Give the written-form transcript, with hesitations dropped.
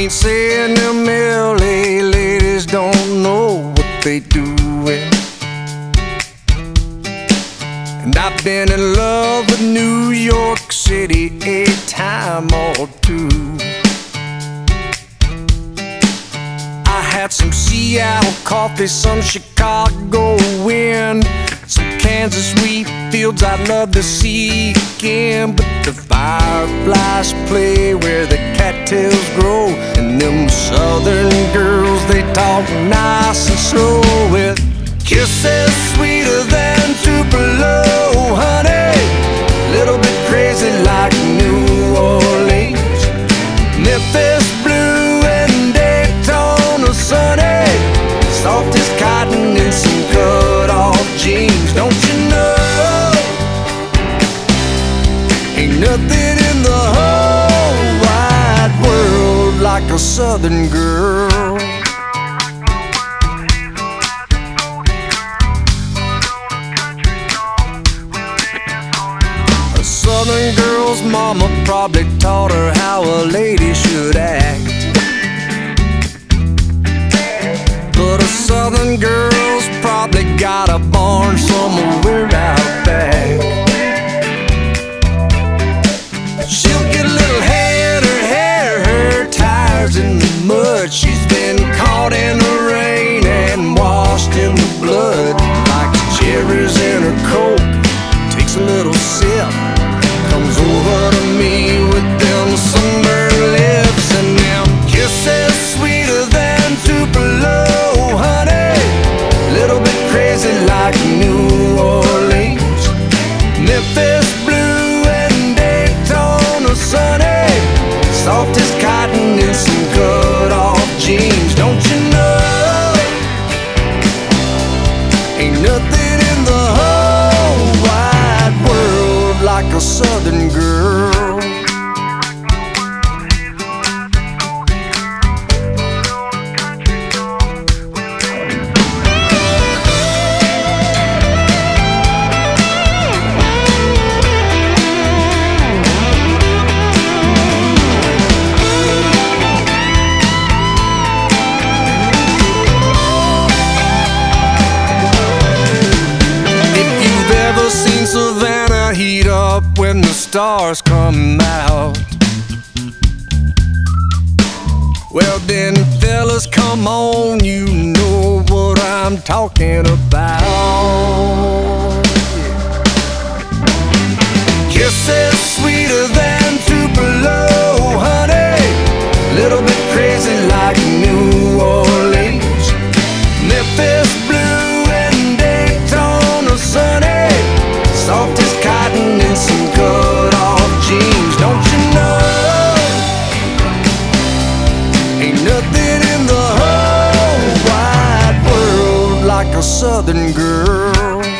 ain't saying them LA ladies don't know what they doing. And I've been in love with New York City a time or two. I had some Seattle coffee, some Chicago wind, some Kansas wheat fields I'd love to see again. But the fireflies play where the cattails grow, and them southern girls, they talk nice and slow with kisses sweeter than Tupelo, honey. Little bit crazy like New Orleans, Memphis blue and Daytona sunny, soft as cotton in some cut-off jeans. Don't you know, ain't nothing in the whole wide world like a southern girl. A southern girl's mama probably taught her how a lady should act, but a southern girl's probably got a barn somewhere out back. She'll get a little hair in her hair, her tires in the mud. She's been caught in the rain and washed in the blood. Likes cherries in her Coke, takes a little sip, comes over to me with them sunburned lips and them kisses sweeter than Tupelo, honey. Little bit crazy like New Orleans, Memphis blue and Daytona sunny, soft as cotton in some cut-off jeans. Don't you know, ain't nothing in the whole wide world like a southern girl. Seen Savannah heat up when the stars come out, well then fellas, come on, you know what I'm talking about. Kisses sweeter than Tupelo, honey. Little bit crazy like New Orleans, Memphis blue and Daytona sunny, soft as cotton in some cut-off jeans. Don't you know, ain't nothing in the whole wide world like a southern girl.